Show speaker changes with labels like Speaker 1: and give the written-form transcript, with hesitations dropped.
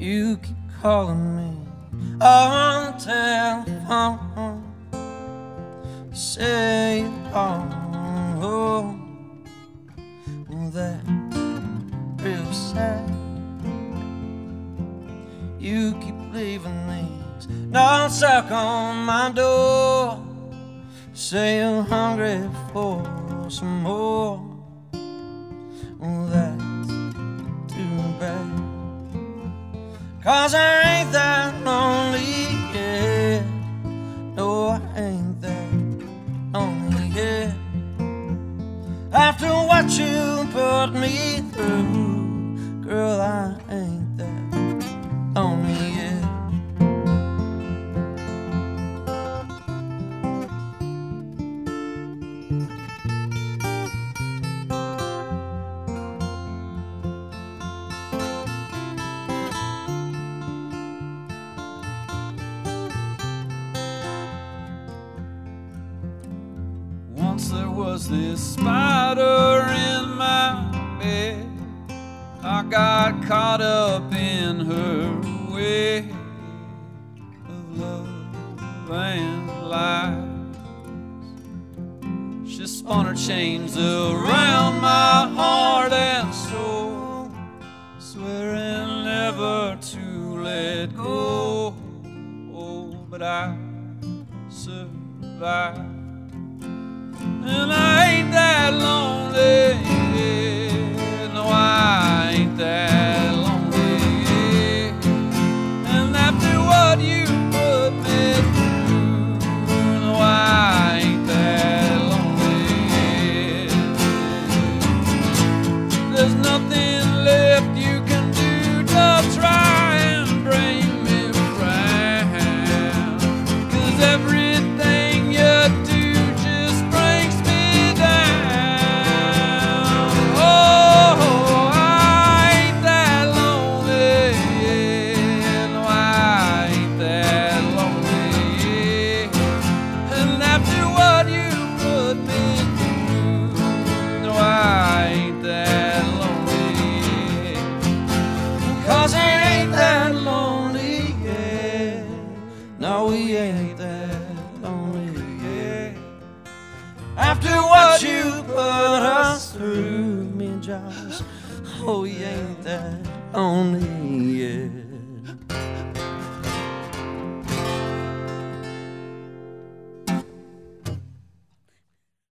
Speaker 1: You keep calling me on the telephone, say you're home. Well, that's real sad. You keep leaving these notes stuck on my door, say you're hungry for some more. Well, that's too bad, 'cause I ain't that lonely yet. No, I ain't that lonely yet. After what you put me through, girl, I ain't that lonely yet.
Speaker 2: Once there was this spider in my bed. I got caught up in her way of love and lies. She spun her chains around my heart and soul, swearing never to let go. Oh, but I survived. And I ain't that lonely, no, I ain't that lonely. And after what you put me through, no, I ain't that lonely. There's nothing left you can do to try and bring me round, 'cause everything you do
Speaker 1: no, we ain't that lonely yet. After what you put us through, me and Josh, oh, we ain't that lonely yet.